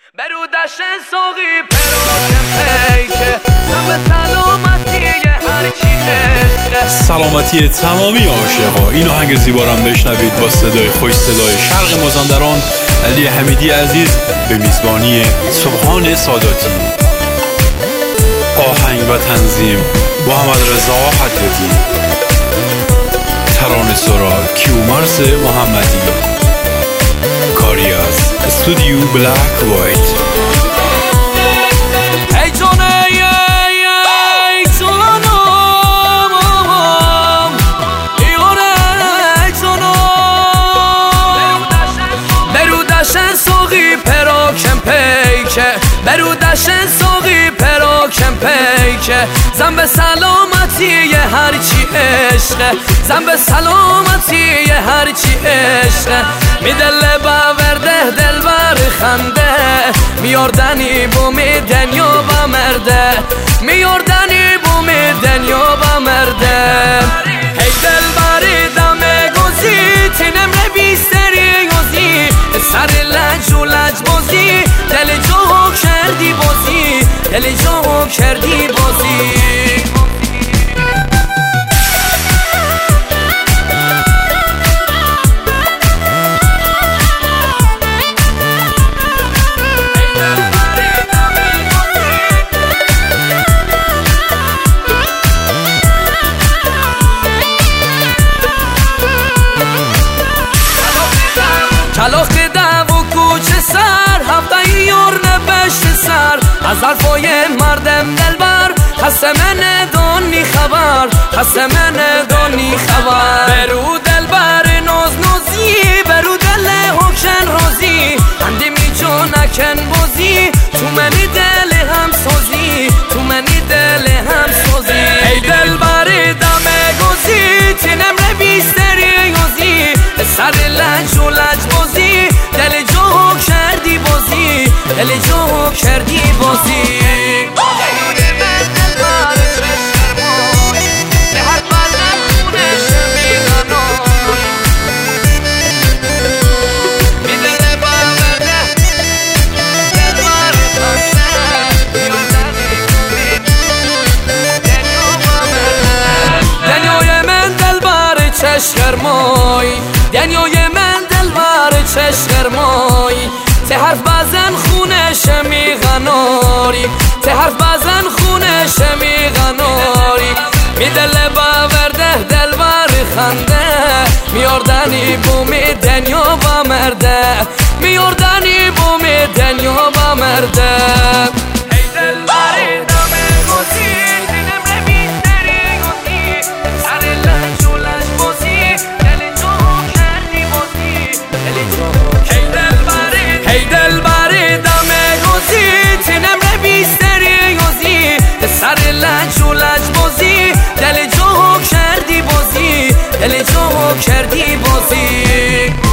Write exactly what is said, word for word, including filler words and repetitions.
برودش ساقی پراکم پیکه همه سلامتی هر چیه سلامتی تمامی عاشقا. این آهنگ زیبارم بشنوید با صدای خوش صدای شرق مازندران علی حمیدی عزیز به میزبانی سبحان ساداتی. آهنگ و تنظیم محمد رضا حدادی. ترانه سرا کیومرث محمدی. کاری از استودیو بلک وایت. ای جانه ای جانم ایواره ای جانم برودشن ساقی پراکم پیکه برودشن ساقی پراکم پیکه زن به سلامتی هرچی عشقه زن به سلامتی هرچی عشقه میدل باورده دل بر خنده میاردنی بومی دنیا با مرده میاردنی بومی دنیا با مرده هی دل باری دمه گوزی تینم نبیستری گوزی سر لج و لج بازی دل جو کردی بازی دل جو کردی بازی کلاخ دو و کوچه سر هفته یور نبشت سر از حرفای مردم دلبر خسته من دانی خبر خسته من دانی خبر برو دلبر ناز نازی برو دل حکن رازی هندی می جو نکن بازی تو منی دل هم سازی تو منی دل هم سازی ای دلبر دمه گوزی تینم نبیستری گوزی سر لج و لج بازی دل جو کردی بازی دل جو کردی بازی چشگرمای دنیای من دلبر چشگرمای ته حرف بزن خونه شمی غناری ته حرف بزن خونه شمی غناری می دل باورده دلبر خنده میاردنی بومی دنیا با مرده میاردنی بومی دنیا با مرده ای دلبر دمه گوزی سر لج و لج بازی دل جو کردی بازی دل جو کردی بازی